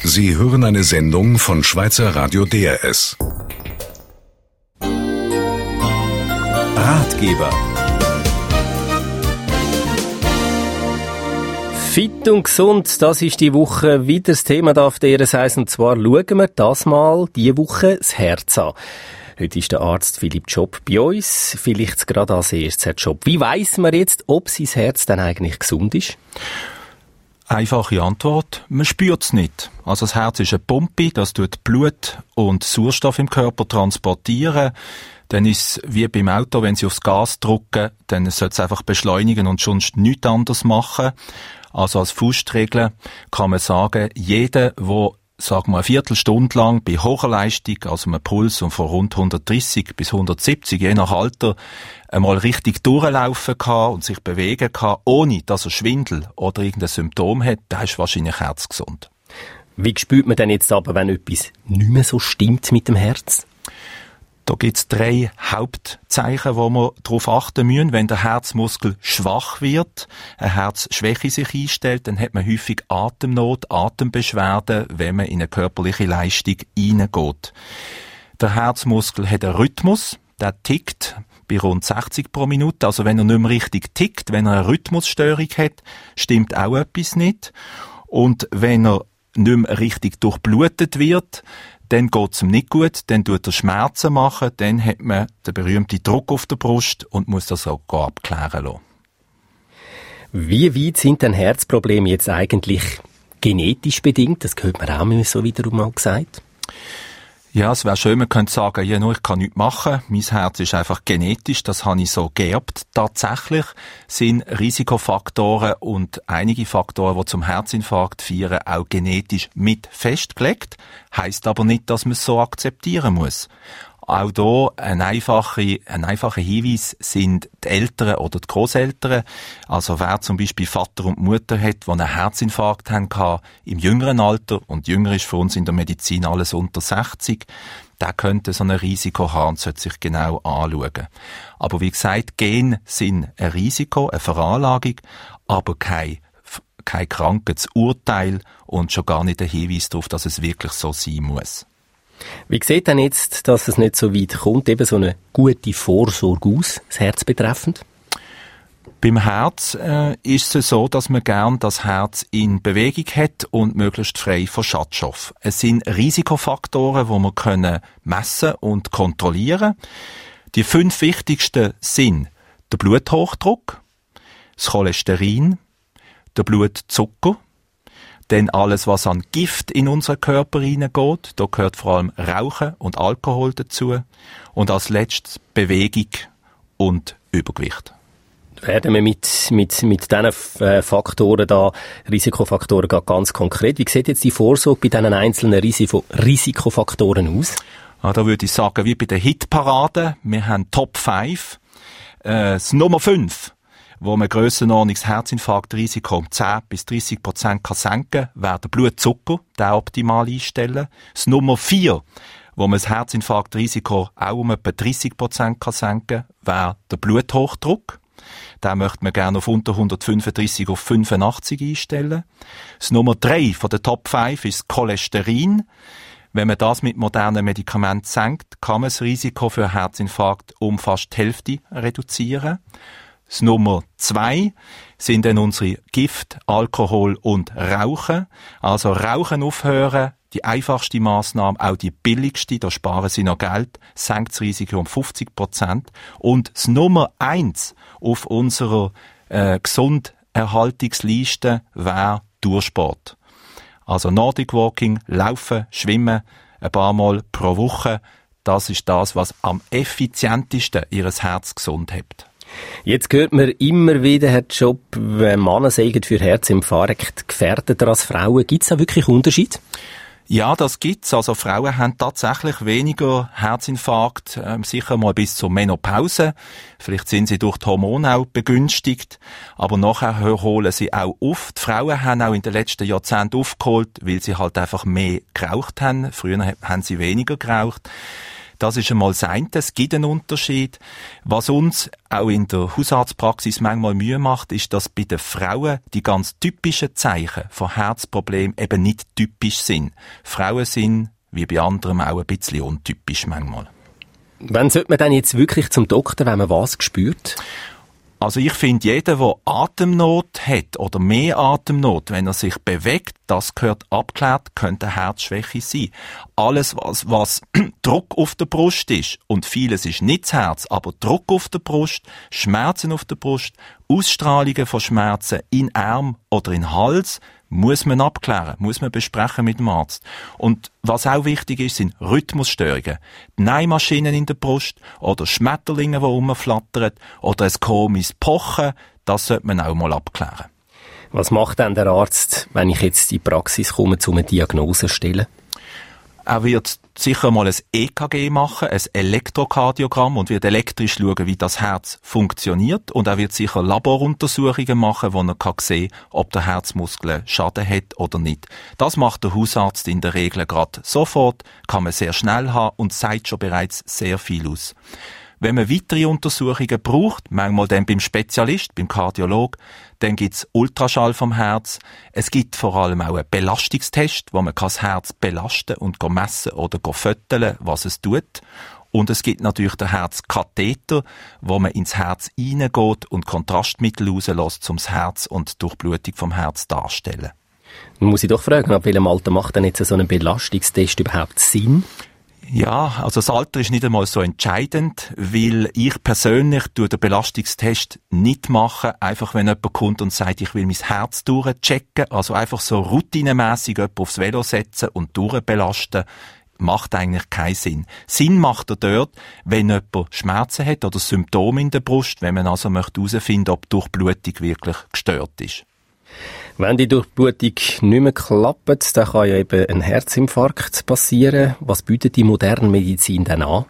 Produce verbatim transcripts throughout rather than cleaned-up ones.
Sie hören eine Sendung von Schweizer Radio D R S. Ratgeber. Fit und gesund, das ist die Woche wieder das Thema auf der D R S eins. Und zwar schauen wir das mal diese Woche das Herz an. Heute ist der Arzt Philipp Tschopp bei uns. Vielleicht gerade als erstes, Herr Tschopp. Wie weiss man jetzt, ob sein Herz dann eigentlich gesund ist? Einfache Antwort, man spürt es nicht. Also das Herz ist eine Pumpe, das tut Blut und Sauerstoff im Körper transportieren. Dann ist es wie beim Auto, wenn Sie aufs Gas drücken, dann sollte es einfach beschleunigen und sonst nichts anderes machen. Also als Faustregel kann man sagen, jeder, der sagen wir eine Viertelstunde lang bei hoher Leistung, also einem Puls von rund hundertdreissig bis hundertsiebzig, je nach Alter, einmal richtig durchlaufen kann und sich bewegen kann, ohne dass er Schwindel oder irgendein Symptom hat, der ist wahrscheinlich herzgesund. Wie spürt man denn jetzt aber, wenn etwas nicht mehr so stimmt mit dem Herz? Da gibt's drei Hauptzeichen, wo wir darauf achten müssen. Wenn der Herzmuskel schwach wird, eine Herzschwäche sich einstellt, dann hat man häufig Atemnot, Atembeschwerden, wenn man in eine körperliche Leistung hineingeht. Der Herzmuskel hat einen Rhythmus, der tickt bei rund sechzig pro Minute. Also wenn er nicht mehr richtig tickt, wenn er eine Rhythmusstörung hat, stimmt auch etwas nicht. Und wenn er nicht mehr richtig durchblutet wird, dann geht's ihm nicht gut, dann tut er Schmerzen machen, dann hat man den berühmten Druck auf der Brust und muss das auch abklären lassen. Wie weit sind denn Herzprobleme jetzt eigentlich genetisch bedingt? Das hört man auch immer so wiederum mal gesagt. Ja, es wäre schön, man könnte sagen, ja, nur, ich kann nichts machen. Mein Herz ist einfach genetisch, das habe ich so geerbt. Tatsächlich sind Risikofaktoren und einige Faktoren, die zum Herzinfarkt führen, auch genetisch mit festgelegt. Heisst aber nicht, dass man es so akzeptieren muss. Auch hier ein einfacher, ein einfacher Hinweis sind die Eltern oder die Grosseltern. Also wer zum Beispiel Vater und Mutter hat, die einen Herzinfarkt hatten im jüngeren Alter, und jünger ist für uns in der Medizin alles unter sechzig, der könnte so ein Risiko haben und sollte sich genau anschauen. Aber wie gesagt, Gene sind ein Risiko, eine Veranlagung, aber kein, kein Krankheitsurteil und schon gar nicht ein Hinweis darauf, dass es wirklich so sein muss. Wie sieht denn jetzt, dass es nicht so weit kommt, eben so eine gute Vorsorge aus, das Herz betreffend? Beim Herz äh, ist es so, dass man gern das Herz in Bewegung hat und möglichst frei von Schadstoffen. Es sind Risikofaktoren, die wir können messen und kontrollieren. Die fünf wichtigsten sind der Bluthochdruck, das Cholesterin, der Blutzucker, denn alles, was an Gift in unseren Körper hineingeht, da gehört vor allem Rauchen und Alkohol dazu. Und als letztes Bewegung und Übergewicht. Werden wir mit, mit, mit diesen Faktoren da, Risikofaktoren, ganz konkret. Wie sieht jetzt die Vorsorge bei diesen einzelnen Risiko, Risikofaktoren aus? Ja, da würde ich sagen, wie bei der Hitparade. Wir haben Top fünf. Äh, das Nummer fünf. Wo man Grössenordnungs Herzinfarktrisiko um zehn bis dreissig Prozent kann senken, wäre der Blutzucker, der optimal einstellen. Das Nummer vier, wo man das Herzinfarktrisiko auch um etwa dreissig Prozent kann senken, wäre der Bluthochdruck. Den möchte man gerne auf unter hundertfünfunddreissig auf fünfundachtzig einstellen. Das Nummer drei von der Top fünf ist das Cholesterin. Wenn man das mit modernen Medikamenten senkt, kann man das Risiko für Herzinfarkt um fast die Hälfte reduzieren. Das Nummer zwei sind dann unsere Gift, Alkohol und Rauchen. Also Rauchen aufhören, die einfachste Massnahme, auch die billigste, da sparen Sie noch Geld, senkt das Risiko um fünfzig Prozent. Und das Nummer eins auf unserer äh, Gesunderhaltungsliste wäre Durchsport. Also Nordic Walking, Laufen, Schwimmen, ein paar Mal pro Woche, das ist das, was am effizientesten Ihres Herz gesund hält. Jetzt hört man immer wieder, Herr Tschopp, Männer seien für Herzinfarkt gefährdeter als Frauen. Gibt es da wirklich Unterschied? Ja, das gibt's. Also Frauen haben tatsächlich weniger Herzinfarkt, äh, sicher mal bis zur Menopause. Vielleicht sind sie durch die Hormone auch begünstigt, aber nachher holen sie auch auf. Die Frauen haben auch in den letzten Jahrzehnten aufgeholt, weil sie halt einfach mehr geraucht haben. Früher haben sie weniger geraucht. Das ist einmal das eine, es gibt einen Unterschied. Was uns auch in der Hausarztpraxis manchmal Mühe macht, ist, dass bei den Frauen die ganz typischen Zeichen von Herzproblemen eben nicht typisch sind. Frauen sind, wie bei anderen, auch ein bisschen untypisch manchmal. Wann sollte man dann jetzt wirklich zum Doktor, wenn man was spürt? Also ich finde, jeder, der Atemnot hat oder mehr Atemnot, wenn er sich bewegt, das gehört abgeklärt, könnte eine Herzschwäche sein. Alles, was, was Druck auf der Brust ist, und vieles ist nicht das Herz, aber Druck auf der Brust, Schmerzen auf der Brust, Ausstrahlungen von Schmerzen in Arm oder in Hals, muss man abklären, muss man besprechen mit dem Arzt. Und was auch wichtig ist, sind Rhythmusstörungen. Die Nähmaschinen in der Brust oder Schmetterlinge, die rumflattern oder ein komisches Pochen, das sollte man auch mal abklären. Was macht denn der Arzt, wenn ich jetzt in die Praxis komme, um eine Diagnose zu stellen? Er wird sicher mal ein E K G machen, ein Elektrokardiogramm, und wird elektrisch schauen, wie das Herz funktioniert. Und er wird sicher Laboruntersuchungen machen, wo er kann sehen kann, ob der Herzmuskel Schaden hat oder nicht. Das macht der Hausarzt in der Regel gerade sofort, kann man sehr schnell haben und sagt schon bereits sehr viel aus. Wenn man weitere Untersuchungen braucht, manchmal dann beim Spezialist, beim Kardiolog, dann gibt's Ultraschall vom Herz. Es gibt vor allem auch einen Belastungstest, wo man das Herz belasten und messen oder föteln, was es tut. Und es gibt natürlich den Herzkatheter, wo man ins Herz reingeht und Kontrastmittel rauslässt, um das Herz und die Durchblutung vom Herz darzustellen. Nun muss ich doch fragen, ab welchem Alter macht denn jetzt so ein Belastungstest überhaupt Sinn? Ja, also das Alter ist nicht einmal so entscheidend, weil ich persönlich tue den Belastungstest nicht machen, einfach wenn jemand kommt und sagt, ich will mein Herz durchchecken, also einfach so routinemässig jemand aufs Velo setzen und durchbelasten, macht eigentlich keinen Sinn. Sinn macht er dort, wenn jemand Schmerzen hat oder Symptome in der Brust, wenn man also möchte herausfinden, ob die Durchblutung wirklich gestört ist. Wenn die Durchblutung nicht mehr klappt, dann kann ja eben ein Herzinfarkt passieren. Was bietet die moderne Medizin denn an?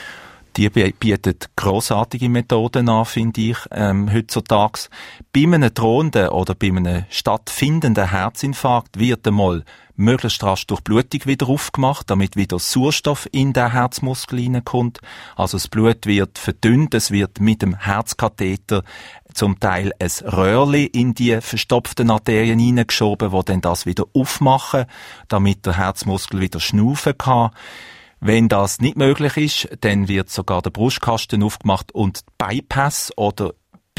Die bietet grossartige Methoden an, finde ich, ähm, heutzutage. Bei einem drohenden oder bei einem stattfindenden Herzinfarkt wird einmal möglichst rasch Durchblutung wieder aufgemacht, damit wieder Sauerstoff in den Herzmuskel hineinkommt. Also das Blut wird verdünnt, es wird mit dem Herzkatheter zum Teil ein Röhrli in die verstopften Arterien hineingeschoben, wo dann das wieder aufmachen, damit der Herzmuskel wieder schnaufen kann. Wenn das nicht möglich ist, dann wird sogar der Brustkasten aufgemacht und Bypass oder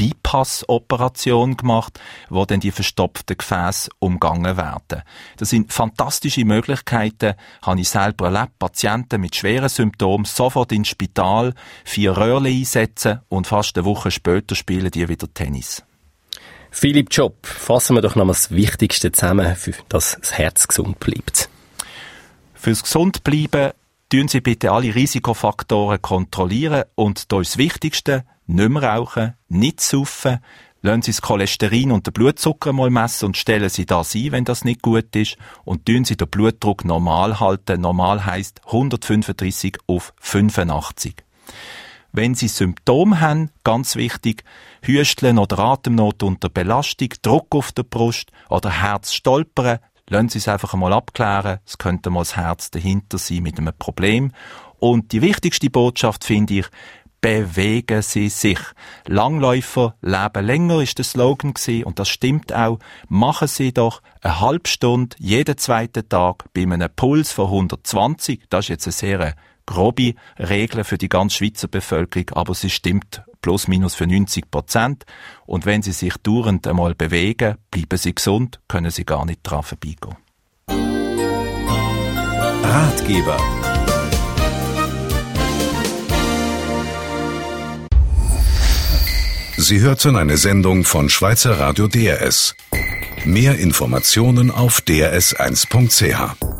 Bypass-Operation gemacht, wo dann die verstopften Gefäße umgangen werden. Das sind fantastische Möglichkeiten, habe ich selber erlebt. Patienten mit schweren Symptomen sofort ins Spital, vier Röhrchen einsetzen und fast eine Woche später spielen die wieder Tennis. Philipp Tschopp, fassen wir doch noch mal das Wichtigste zusammen, für dass das Herz gesund bleibt. Fürs Gesundbleiben tun Sie bitte alle Risikofaktoren kontrollieren und da ist das Wichtigste: nicht mehr rauchen, nicht saufen, lassen Sie das Cholesterin und den Blutzucker mal messen und stellen Sie das ein, wenn das nicht gut ist, und tun Sie den Blutdruck normal halten. Normal heisst hundertfünfunddreissig auf fünfundachtzig. Wenn Sie Symptome haben, ganz wichtig, Hüsteln oder Atemnot unter Belastung, Druck auf der Brust oder Herzstolpern, lassen Sie es einfach einmal abklären. Es könnte mal das Herz dahinter sein mit einem Problem. Und die wichtigste Botschaft finde ich: bewegen Sie sich. Langläufer leben länger ist der Slogan gewesen, und das stimmt auch. Machen Sie doch eine halbe Stunde jeden zweiten Tag bei einem Puls von hundertzwanzig. Das ist jetzt eine sehr grobe Regel für die ganze Schweizer Bevölkerung, aber sie stimmt plus minus für neunzig Prozent. Und wenn Sie sich dauernd einmal bewegen, bleiben Sie gesund, können Sie gar nicht dran vorbeigehen. Ratgeber. Sie hörten eine Sendung von Schweizer Radio D R S. Mehr Informationen auf d r s eins punkt c h.